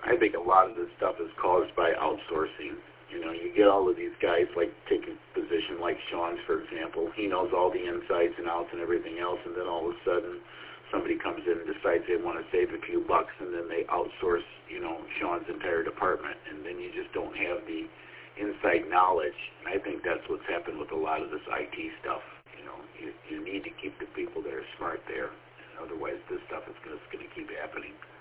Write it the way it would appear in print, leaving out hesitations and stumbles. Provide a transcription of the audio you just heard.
I think a lot of this stuff is caused by outsourcing. You know, you get all of these guys, like, take a position like Sean's, for example. He knows all the insides and outs and everything else, and then all of a sudden somebody comes in and decides they want to save a few bucks, and then they outsource, you know, Sean's entire department, and then you just don't have the inside knowledge. And I think that's what's happened with a lot of this IT stuff. You know, you need to keep the people that are smart there, and otherwise this stuff is going to keep happening.